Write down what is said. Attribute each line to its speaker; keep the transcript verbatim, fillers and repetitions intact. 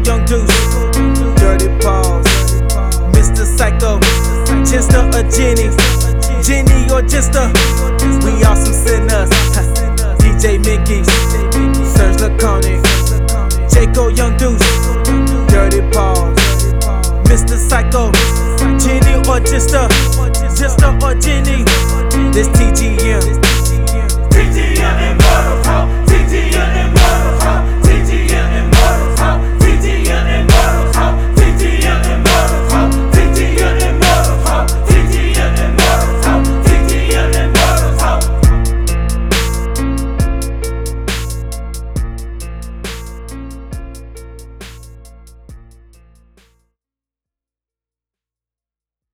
Speaker 1: Young Deuce, Dirty Paws, Mister Psycho, Chester or Jenny, Jenny or Chester, we all some sinners. D J Mickey, Serge Laconic, Jaco Young Deuce, Dirty Paws, Mister Psycho, Jenny or Chester, Chester or Jenny, this T G M.